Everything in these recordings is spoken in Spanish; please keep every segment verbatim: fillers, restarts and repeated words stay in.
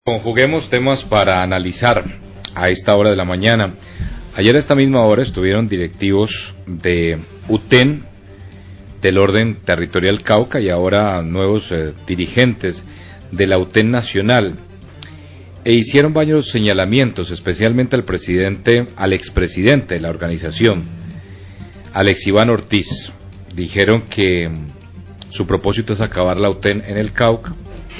Conjuguemos temas para analizar a esta hora de la mañana. Ayer a esta misma hora estuvieron directivos de U T E N, del Orden Territorial Cauca, y ahora nuevos eh, dirigentes de la U T E N Nacional, e hicieron varios señalamientos, especialmente al presidente, al expresidente de la organización, Alex Iván Ortiz. Dijeron que su propósito es acabar la U T E N en el Cauca,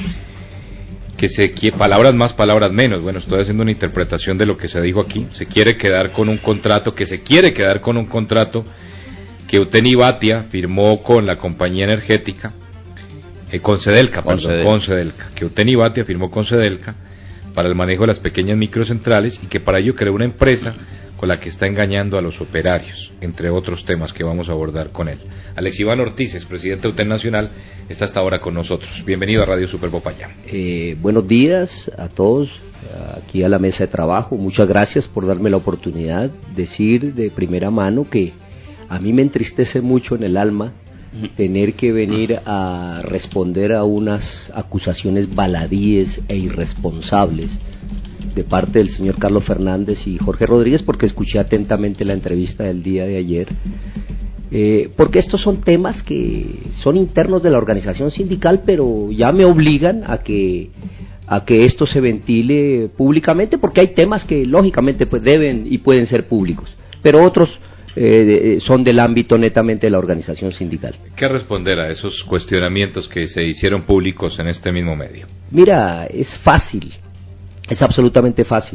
que se quiere, palabras más, palabras menos, bueno, estoy haciendo una interpretación de lo que se dijo aquí, se quiere quedar con un contrato, que se quiere quedar con un contrato que U T E N y Batia firmó con la compañía energética, eh, con Cedelca, con perdón, Cedelca. con Cedelca, que U T E N y Batia firmó con Cedelca para el manejo de las pequeñas microcentrales, y que para ello creó una empresa con la que está engañando a los operarios, entre otros temas que vamos a abordar con él. Alex Iván Ortiz, expresidente de U T E N Nacional, está hasta ahora con nosotros. Bienvenido a Radio Super Popayán. Eh, buenos días a todos, aquí a la mesa de trabajo. Muchas gracias por darme la oportunidad de decir de primera mano que a mí me entristece mucho en el alma tener que venir a responder a unas acusaciones baladíes e irresponsables de parte del señor Carlos Fernández y Jorge Rodríguez, porque escuché atentamente la entrevista del día de ayer, eh, porque estos son temas que son internos de la organización sindical, pero ya me obligan a que a que esto se ventile públicamente, porque hay temas que lógicamente pues deben y pueden ser públicos, pero otros eh, son del ámbito netamente de la organización sindical. ¿Qué responder a esos cuestionamientos que se hicieron públicos en este mismo medio? Mira, es fácil. Es absolutamente fácil.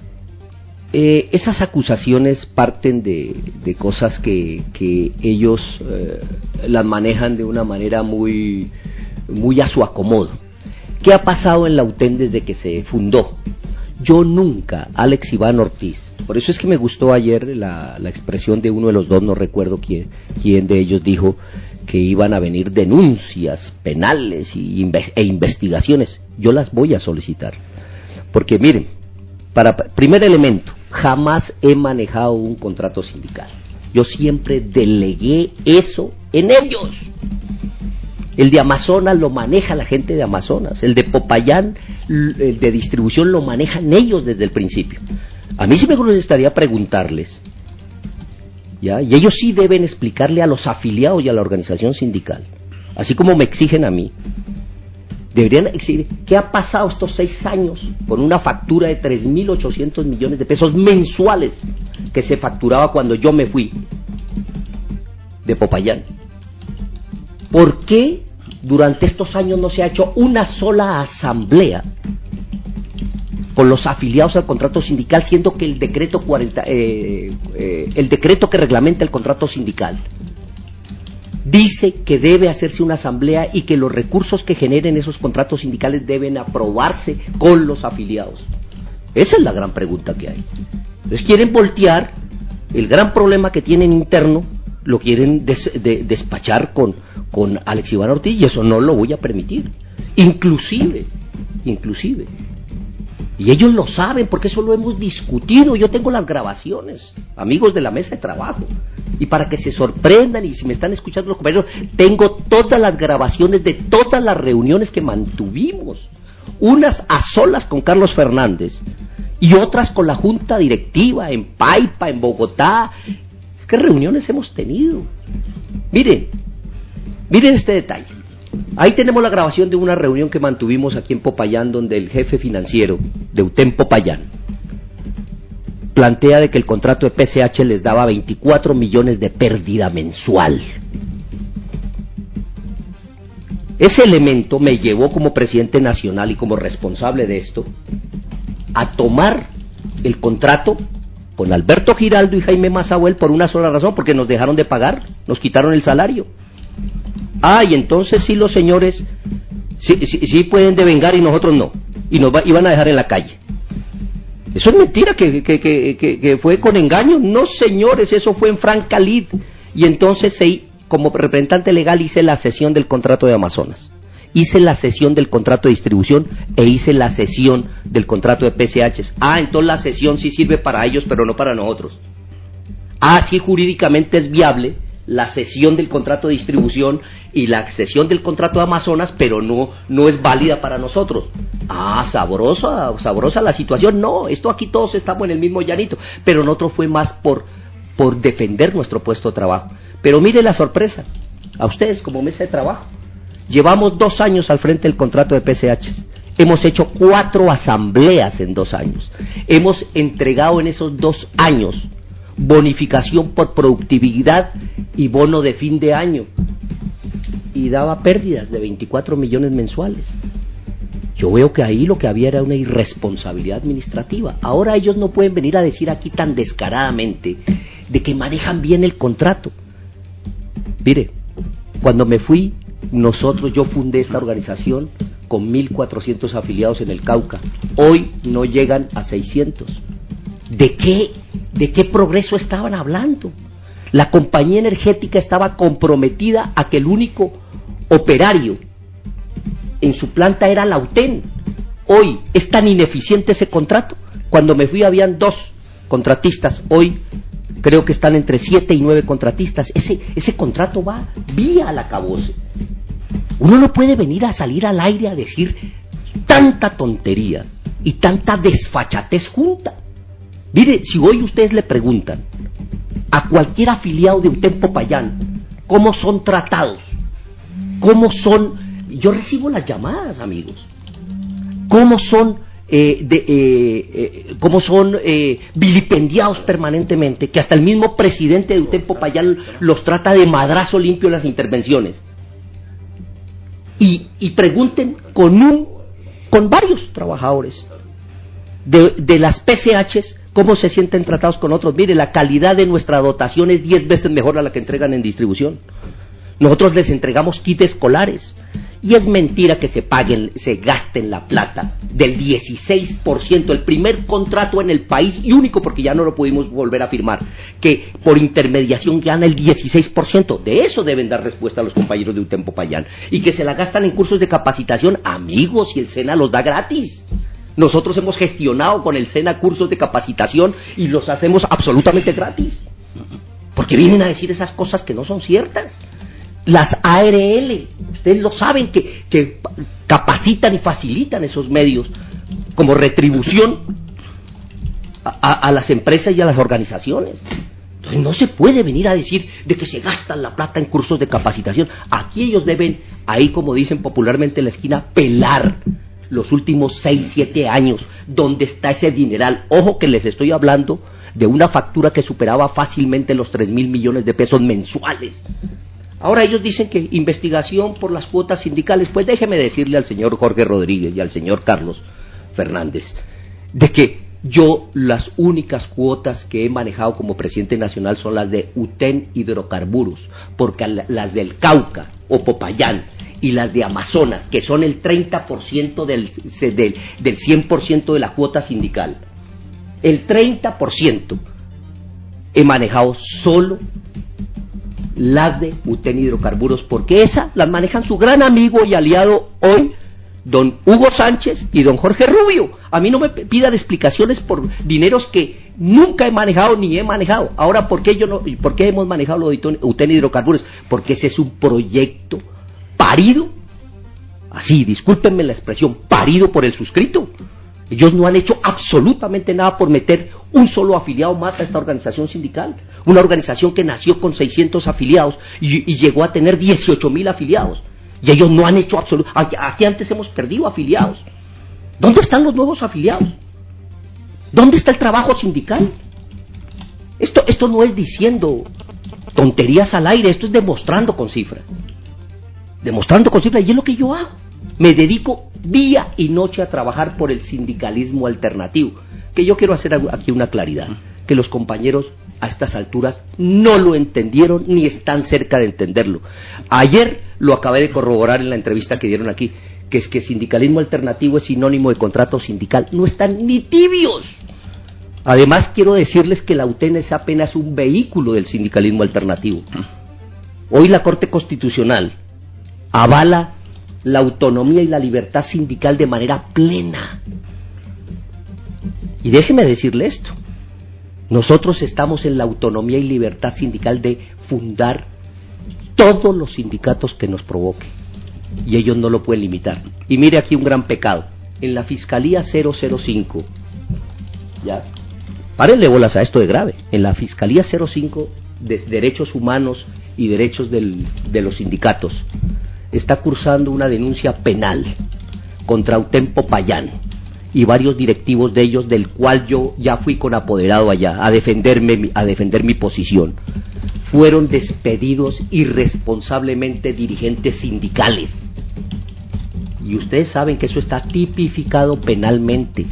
Eh, esas acusaciones parten de, de cosas que, que ellos eh, las manejan de una manera muy, muy a su acomodo. ¿Qué ha pasado en la U T E N desde que se fundó? Yo nunca, Alex Iván Ortiz, por eso es que me gustó ayer la, la expresión de uno de los dos, no recuerdo quién, quién de ellos dijo que iban a venir denuncias penales y, e investigaciones. Yo las voy a solicitar. Porque miren, para primer elemento, jamás he manejado un contrato sindical. Yo siempre delegué eso en ellos. El de Amazonas lo maneja la gente de Amazonas, el de Popayán, el de distribución lo manejan ellos desde el principio. A mí sí me gustaría preguntarles, ¿ya? Y ellos sí deben explicarle a los afiliados y a la organización sindical, así como me exigen a mí. Deberían exigir qué ha pasado estos seis años con una factura de tres mil ochocientos millones de pesos mensuales que se facturaba cuando yo me fui de Popayán. ¿Por qué durante estos años no se ha hecho una sola asamblea con los afiliados al contrato sindical, siendo que el decreto cuarenta, eh, eh, el decreto que reglamenta el contrato sindical dice que debe hacerse una asamblea y que los recursos que generen esos contratos sindicales deben aprobarse con los afiliados? Esa es la gran pregunta que hay. Entonces quieren voltear el gran problema que tienen interno, lo quieren des, de, despachar con, con Alex Iván Ortiz, y eso no lo voy a permitir. Inclusive, inclusive, y ellos lo saben porque eso lo hemos discutido, yo tengo las grabaciones, amigos de la mesa de trabajo, y para que se sorprendan, y si me están escuchando los compañeros, tengo todas las grabaciones de todas las reuniones que mantuvimos, unas a solas con Carlos Fernández y otras con la junta directiva en Paipa, en Bogotá. Es que reuniones hemos tenido. Miren, miren este detalle. Ahí tenemos la grabación de una reunión que mantuvimos aquí en Popayán, donde el jefe financiero de U T E N Popayán plantea de que el contrato de P C H les daba veinticuatro millones de pérdida mensual. Ese elemento me llevó como presidente nacional y como responsable de esto a tomar el contrato con Alberto Giraldo y Jaime Mazahuel por una sola razón, porque nos dejaron de pagar, nos quitaron el salario. Ah, y entonces sí los señores sí, sí, sí pueden devengar y nosotros no, y nos va, iban a dejar en la calle. Eso es mentira, que, que, que, que, que fue con engaño. No, señores, eso fue en franca lid. Y entonces, se, como representante legal, hice la cesión del contrato de Amazonas, hice la cesión del contrato de distribución e hice la cesión del contrato de P C H. Ah, entonces la cesión sí sirve para ellos, pero no para nosotros. Ah, sí, jurídicamente es viable la cesión del contrato de distribución y la cesión del contrato de Amazonas, pero no, no es válida para nosotros. Ah, sabrosa, sabrosa la situación. No, esto aquí todos estamos en el mismo llanito, pero nosotros fue más por, por defender nuestro puesto de trabajo. Pero mire la sorpresa, a ustedes como mesa de trabajo, llevamos dos años al frente del contrato de P C H. Hemos hecho cuatro asambleas en dos años. Hemos entregado en esos dos años bonificación por productividad y bono de fin de año. Y daba pérdidas de veinticuatro millones mensuales. Yo veo que ahí lo que había era una irresponsabilidad administrativa. Ahora ellos no pueden venir a decir aquí tan descaradamente de que manejan bien el contrato. Mire, cuando me fui, nosotros, yo fundé esta organización con mil cuatrocientos afiliados en el Cauca. Hoy no llegan a seiscientos. ¿De qué, de qué progreso estaban hablando? La compañía energética estaba comprometida a que el único operario en su planta era la UTEN. Hoy es tan ineficiente ese contrato. Cuando me fui habían dos contratistas. Hoy creo que están entre siete y nueve contratistas. Ese, ese contrato va vía al acabose. Uno no puede venir a salir al aire a decir tanta tontería y tanta desfachatez junta. Mire, si hoy ustedes le preguntan a cualquier afiliado de UTEN Popayán cómo son tratados, cómo son, yo recibo las llamadas, amigos, cómo son eh, de, eh, eh, cómo son eh, vilipendiados permanentemente, que hasta el mismo presidente de UTEN Popayán los trata de madrazo limpio en las intervenciones. Y, y pregunten con un, con varios trabajadores de, de las P C Hs cómo se sienten tratados con otros. Mire, la calidad de nuestra dotación es diez veces mejor a la que entregan en distribución. Nosotros les entregamos kits escolares. Y es mentira que se paguen, se gasten la plata del dieciséis por ciento, el primer contrato en el país y único, porque ya no lo pudimos volver a firmar, que por intermediación gana el dieciséis por ciento. De eso deben dar respuesta a los compañeros de UTEN Popayán. Y que se la gastan en cursos de capacitación, amigos, y el SENA los da gratis. Nosotros hemos gestionado con el SENA cursos de capacitación y los hacemos absolutamente gratis. Porque vienen a decir esas cosas que no son ciertas. Las A R L, ustedes lo saben, que, que capacitan y facilitan esos medios como retribución a, a, a las empresas y a las organizaciones. Entonces no se puede venir a decir de que se gastan la plata en cursos de capacitación. Aquí ellos deben, ahí como dicen popularmente en la esquina, pelar los últimos seis, siete años, donde está ese dineral. Ojo que les estoy hablando de una factura que superaba fácilmente los tres mil millones de pesos mensuales. Ahora ellos dicen que investigación por las cuotas sindicales. Pues déjeme decirle al señor Jorge Rodríguez y al señor Carlos Fernández de que yo las únicas cuotas que he manejado como presidente nacional son las de UTEN Hidrocarburos, porque las del Cauca o Popayán y las de Amazonas, que son el treinta por ciento del, del, del cien por ciento de la cuota sindical, el treinta por ciento he manejado solo las de UTEN Hidrocarburos, porque esas las manejan su gran amigo y aliado hoy, don Hugo Sánchez y don Jorge Rubio. A mí no me pidan explicaciones por dineros que nunca he manejado ni he manejado. Ahora, ¿por qué yo no, por qué hemos manejado lo de UTEN Hidrocarburos? Porque ese es un proyecto parido, así, discúlpenme la expresión, parido por el suscrito. Ellos no han hecho absolutamente nada por meter un solo afiliado más a esta organización sindical, una organización que nació con seiscientos afiliados y, y llegó a tener dieciocho mil afiliados, y ellos no han hecho absolutamente. Aquí antes hemos perdido afiliados. ¿Dónde están los nuevos afiliados? ¿Dónde está el trabajo sindical? Esto, esto no es diciendo tonterías al aire, esto es demostrando con cifras, demostrando con cifras, y es lo que yo hago. Me dedico día y noche a trabajar por el sindicalismo alternativo, que yo quiero hacer aquí una claridad, que los compañeros a estas alturas no lo entendieron ni están cerca de entenderlo. Ayer lo acabé de corroborar en la entrevista que dieron aquí, que es que sindicalismo alternativo es sinónimo de contrato sindical. No están ni tibios. Además, quiero decirles que la UTEN es apenas un vehículo del sindicalismo alternativo. Hoy la Corte Constitucional avala la autonomía y la libertad sindical de manera plena. Y déjeme decirle esto, nosotros estamos en la autonomía y libertad sindical de fundar todos los sindicatos que nos provoque, y ellos no lo pueden limitar. Y mire aquí un gran pecado, en la Fiscalía cero cero cinco, ya, párenle bolas a esto de grave, en la Fiscalía cero cinco de Derechos Humanos y Derechos del, de los Sindicatos, está cursando una denuncia penal contra Uten Popayán y varios directivos de ellos, del cual yo ya fui con apoderado allá a defenderme, a defender mi posición. Fueron despedidos irresponsablemente dirigentes sindicales. Y ustedes saben que eso está tipificado penalmente.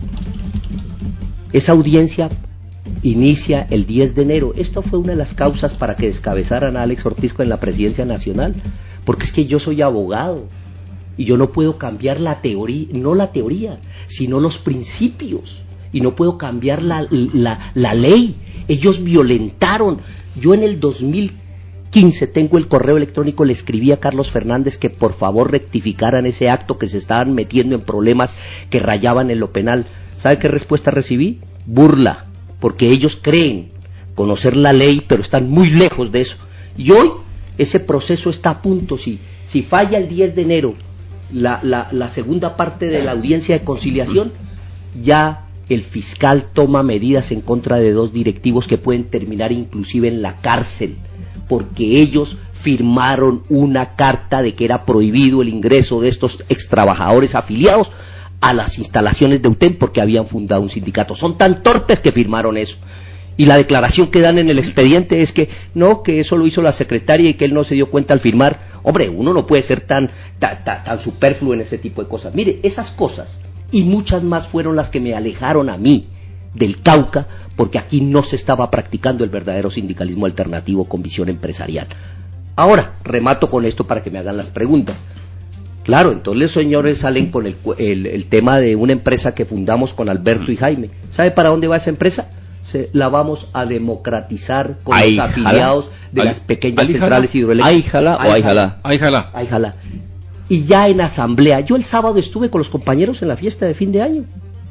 Esa audiencia inicia el diez de enero. Esto fue una de las causas para que descabezaran a Alex Ortiz en la presidencia nacional, porque es que yo soy abogado y yo no puedo cambiar la teoría, no la teoría, sino los principios, y no puedo cambiar la, la, la ley. Ellos violentaron. Yo en el dos mil quince tengo el correo electrónico, le escribí a Carlos Fernández que por favor rectificaran ese acto, que se estaban metiendo en problemas que rayaban en lo penal. ¿Sabe qué respuesta recibí? Burla, porque ellos creen conocer la ley, pero están muy lejos de eso. Y hoy ese proceso está a punto. Si, si falla el diez de enero la, la, la segunda parte de la audiencia de conciliación, ya el fiscal toma medidas en contra de dos directivos que pueden terminar inclusive en la cárcel, porque ellos firmaron una carta de que era prohibido el ingreso de estos extrabajadores afiliados a las instalaciones de Uten porque habían fundado un sindicato. Son tan torpes que firmaron eso. Y la declaración que dan en el expediente es que no, que eso lo hizo la secretaria y que él no se dio cuenta al firmar. Hombre, uno no puede ser tan, tan, tan, tan superfluo en ese tipo de cosas. Mire, esas cosas y muchas más fueron las que me alejaron a mí del Cauca, porque aquí no se estaba practicando el verdadero sindicalismo alternativo con visión empresarial. Ahora, remato con esto para que me hagan las preguntas. Claro, entonces los señores salen con el, el, el tema de una empresa que fundamos con Alberto y Jaime. ¿Sabe para dónde va esa empresa? Se, la vamos a democratizar con ay, los afiliados jala. de ay, las pequeñas ay, centrales hidroeléctricas. Ay, jala o ay, jala. Ay, jala. Ay, jala. Y ya en asamblea, yo el sábado estuve con los compañeros en la fiesta de fin de año.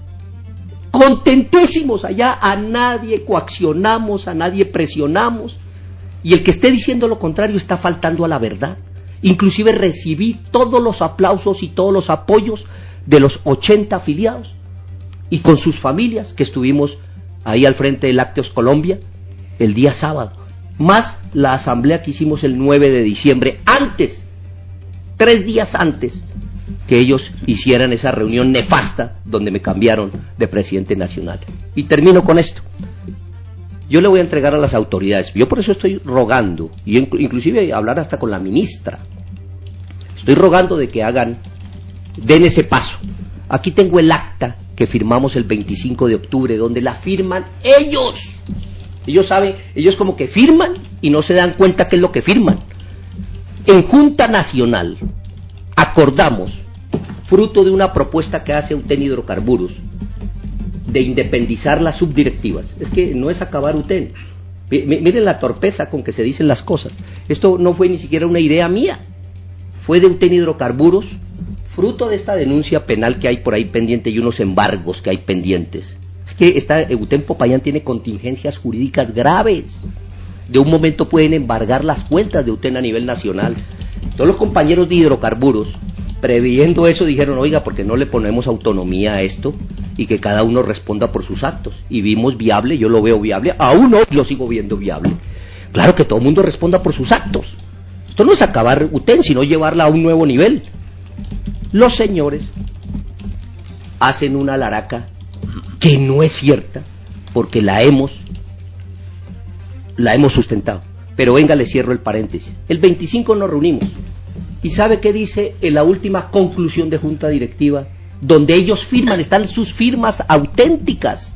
Contentísimos allá, a nadie coaccionamos, a nadie presionamos. Y el que esté diciendo lo contrario está faltando a la verdad. Inclusive recibí todos los aplausos y todos los apoyos de los ochenta afiliados y con sus familias que estuvimos ahí al frente de Lácteos Colombia el día sábado, más la asamblea que hicimos el nueve de diciembre, antes, tres días antes que ellos hicieran esa reunión nefasta donde me cambiaron de presidente nacional. Y termino con esto. Yo le voy a entregar a las autoridades, yo por eso estoy rogando, y inclusive hablar hasta con la ministra, estoy rogando de que hagan, den ese paso. Aquí tengo el acta que firmamos el veinticinco de octubre, donde la firman ellos. Ellos saben, ellos como que firman y no se dan cuenta qué es lo que firman. En Junta Nacional acordamos, fruto de una propuesta que hace Uten Hidrocarburos, de independizar las subdirectivas. Es que no es acabar Uten. Miren la torpeza con que se dicen las cosas. Esto no fue ni siquiera una idea mía, fue de Uten Hidrocarburos, fruto de esta denuncia penal que hay por ahí pendiente y unos embargos que hay pendientes. Es que esta Uten Popayán tiene contingencias jurídicas graves. De un momento pueden embargar las cuentas de Uten a nivel nacional. Todos los compañeros de hidrocarburos, previendo eso, dijeron, oiga, ¿por qué no le ponemos autonomía a esto? Y que cada uno responda por sus actos. Y vimos viable, yo lo veo viable, aún hoy lo sigo viendo viable. Claro, que todo el mundo responda por sus actos. Esto no es acabar Uten, sino llevarla a un nuevo nivel. Los señores hacen una laraca que no es cierta, porque la hemos, la hemos sustentado. Pero venga, le cierro el paréntesis. El veinticinco nos reunimos. ¿Y sabe qué dice en la última conclusión de junta directiva? Donde ellos firman, están sus firmas auténticas.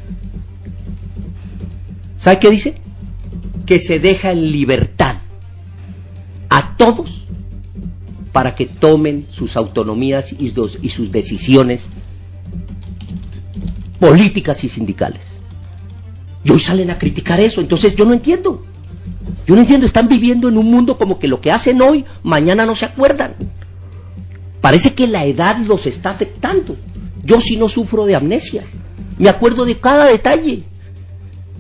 ¿Sabe qué dice? Que se deja en libertad a todos para que tomen sus autonomías y, dos, y sus decisiones políticas y sindicales. Y hoy salen a criticar eso. Entonces yo no entiendo. Yo no entiendo, están viviendo en un mundo como que lo que hacen hoy, mañana no se acuerdan. Parece que la edad los está afectando. Yo sí no sufro de amnesia, me acuerdo de cada detalle.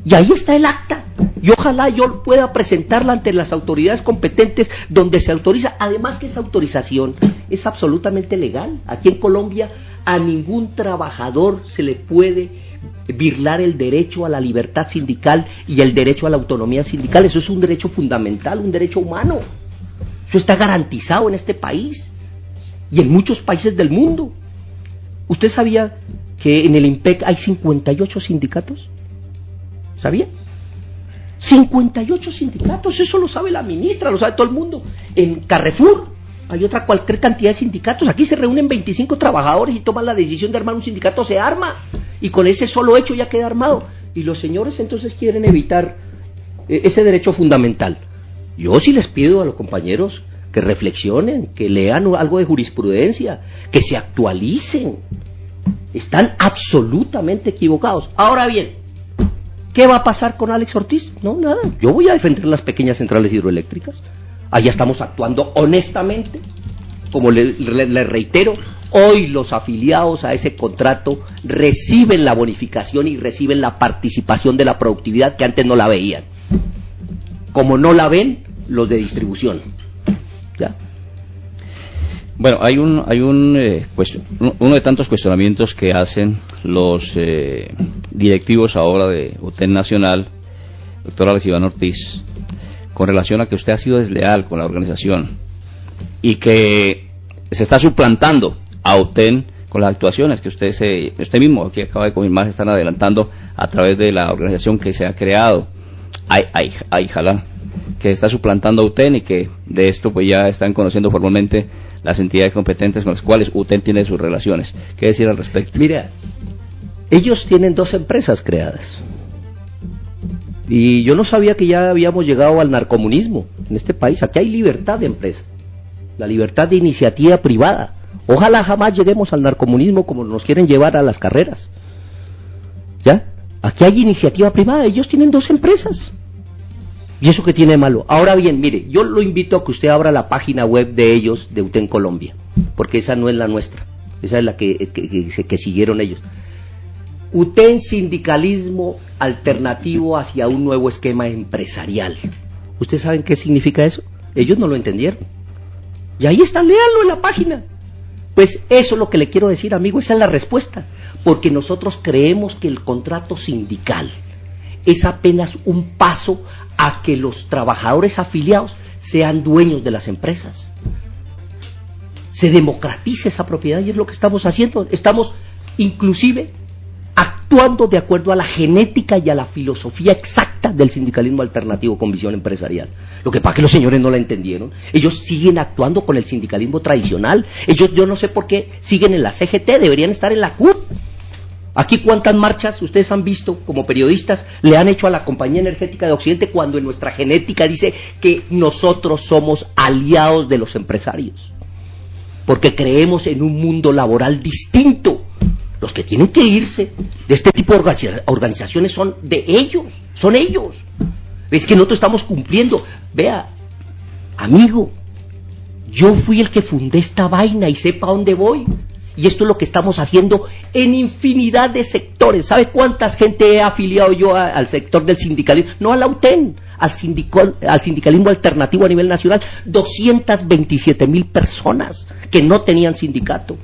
Y ahí está el acta, y ojalá yo pueda presentarla ante las autoridades competentes donde se autoriza, además que esa autorización es absolutamente legal. Aquí en Colombia a ningún trabajador se le puede birlar el derecho a la libertad sindical y el derecho a la autonomía sindical. Eso es un derecho fundamental, un derecho humano. Eso está garantizado en este país y en muchos países del mundo. ¿Usted sabía que en el IMPEC hay cincuenta y ocho sindicatos? ¿Sabía? cincuenta y ocho sindicatos, eso lo sabe la ministra, lo sabe todo el mundo. En Carrefour hay otra cualquier cantidad de sindicatos. Aquí se reúnen veinticinco trabajadores y toman la decisión de armar un sindicato, se arma, y con ese solo hecho ya queda armado. Y los señores entonces quieren evitar eh, ese derecho fundamental. Yo sí les pido a los compañeros que reflexionen, que lean algo de jurisprudencia, que se actualicen. Están absolutamente equivocados. Ahora bien, ¿qué va a pasar con Alex Ortiz? No, nada. Yo voy a defender las pequeñas centrales hidroeléctricas. Allá estamos actuando honestamente. Como le, le, le reitero, hoy los afiliados a ese contrato reciben la bonificación y reciben la participación de la productividad que antes no la veían. Como no la ven los de distribución. ¿Ya? Bueno, hay un, hay un eh, cuestion, uno de tantos cuestionamientos que hacen los eh, directivos ahora de U T E N Nacional, doctor Alex Iván Ortiz, con relación a que usted ha sido desleal con la organización y que se está suplantando a U T E N con las actuaciones que usted se, usted mismo aquí acaba de confirmar, se están adelantando a través de la organización que se ha creado, Ayjalá, que está suplantando a U T E N y que de esto pues ya están conociendo formalmente las entidades competentes con las cuales U T E N tiene sus relaciones. ¿Qué decir al respecto? Mira, ellos tienen dos empresas creadas. Y yo no sabía que ya habíamos llegado al narcomunismo en este país. Aquí hay libertad de empresa, la libertad de iniciativa privada. Ojalá jamás lleguemos al narcomunismo como nos quieren llevar a las carreras. ¿Ya? Aquí hay iniciativa privada, ellos tienen dos empresas. ¿Y eso qué tiene de malo? Ahora bien, mire, yo lo invito a que usted abra la página web de ellos, de U T E N Colombia, porque esa no es la nuestra, esa es la que, que, que, que siguieron ellos. U T E N Sindicalismo Alternativo hacia un nuevo esquema empresarial. ¿Ustedes saben qué significa eso? Ellos no lo entendieron. Y ahí está, léanlo en la página. Pues eso es lo que le quiero decir, amigo, esa es la respuesta. Porque nosotros creemos que el contrato sindical es apenas un paso a que los trabajadores afiliados sean dueños de las empresas. Se democratice esa propiedad y es lo que estamos haciendo. Estamos inclusive actuando de acuerdo a la genética y a la filosofía exacta del sindicalismo alternativo con visión empresarial. Lo que pasa es que los señores no la entendieron. Ellos siguen actuando con el sindicalismo tradicional. Ellos, yo no sé por qué siguen en la C G T, deberían estar en la C U T. Aquí cuántas marchas ustedes han visto como periodistas le han hecho a la Compañía Energética de Occidente cuando en nuestra genética dice que nosotros somos aliados de los empresarios, porque creemos en un mundo laboral distinto. Los que tienen que irse de este tipo de organizaciones son de ellos, son ellos. Es que nosotros estamos cumpliendo. Vea, amigo, yo fui el que fundé esta vaina y sepa dónde voy. Y esto es lo que estamos haciendo en infinidad de sectores. ¿Sabe cuánta gente he afiliado yo a, al sector del sindicalismo? No a la U T E N, al, sindical, al sindicalismo alternativo a nivel nacional. doscientas veintisiete mil personas que no tenían sindicato.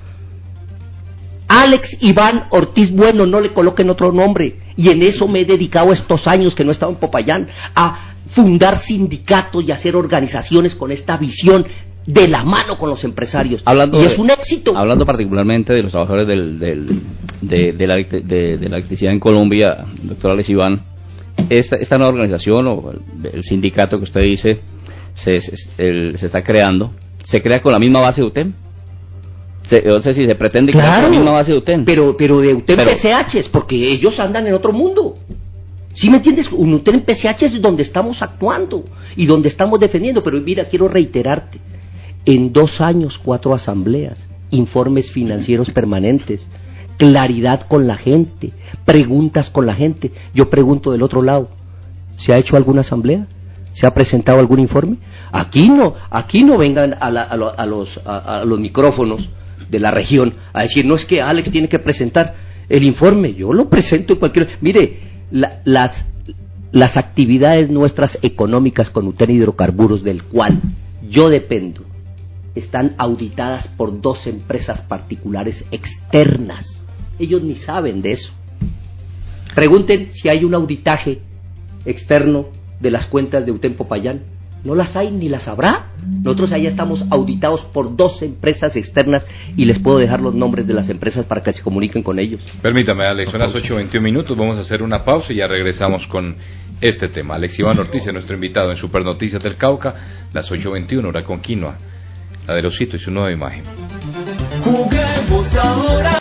Alex Iván Ortiz Bueno, no le coloquen otro nombre. Y en eso me he dedicado estos años que no he estado en Popayán, a fundar sindicatos y hacer organizaciones con esta visión de la mano con los empresarios. Hablando y de, es un éxito. Hablando particularmente de los trabajadores del, del, de, de, la, de, de la electricidad en Colombia, doctor Alex Iván, esta, esta nueva organización o el, el sindicato que usted dice se, se, el, se está creando, ¿se crea con la misma base de U T E N? Se, no sé si se pretende claro, crear con la misma base de U T E N. Pero, pero de U T E N P C H, porque ellos andan en otro mundo. ¿Sí me entiendes? Un U T E N P C H es donde estamos actuando y donde estamos defendiendo. Pero mira, quiero reiterarte, en dos años, cuatro asambleas, informes financieros permanentes, claridad con la gente, preguntas con la gente. Yo pregunto del otro lado, ¿se ha hecho alguna asamblea? ¿Se ha presentado algún informe? Aquí no, aquí no vengan a, la, a, lo, a, los, a, a los micrófonos de la región a decir, no, es que Alex tiene que presentar el informe. Yo lo presento en cualquier... Mire, la, las, las actividades nuestras económicas con UTEN Hidrocarburos, del cual yo dependo, están auditadas por dos empresas particulares externas. Ellos ni saben de eso. Pregunten si hay un auditaje externo de las cuentas de UTEN Popayán. No las hay ni las habrá. Nosotros allá estamos auditados por dos empresas externas y les puedo dejar los nombres de las empresas para que se comuniquen con ellos. Permítame, Alex, son las ocho veintiún minutos, vamos a hacer una pausa y ya regresamos con este tema. Alex Iván Ortiz es nuestro invitado en Super Noticias del Cauca, las ocho veintiuno, hora con quinoa, la de Osito y su nueva imagen. Juguemos ahora.